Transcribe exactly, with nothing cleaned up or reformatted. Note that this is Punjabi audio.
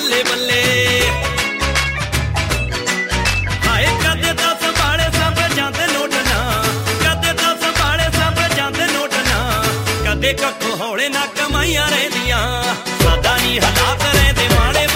ਬੱਲੇ ਬੱਲੇ ਹਾਏ ਕਦੇ ਤਾਂ ਸੰਭਾਲੇ ਸਭ ਜਾਂਦੇ ਨੋਟ ਨਾ ਕਦੇ ਤਾਂ ਸੰਭਾਲੇ ਸਭ ਜਾਂਦੇ ਨੋਟ ਨਾ ਕਦੇ ਕੱਖੋਂ ਹੌਲੇ ਨਾ ਕਮਾਈਆਂ ਰਹਿੰਦੀਆਂ ਸਾਦਾ ਨਹੀਂ ਹਾਲਾਤ ਰਹਿੰਦੇ ਮਾੜੇ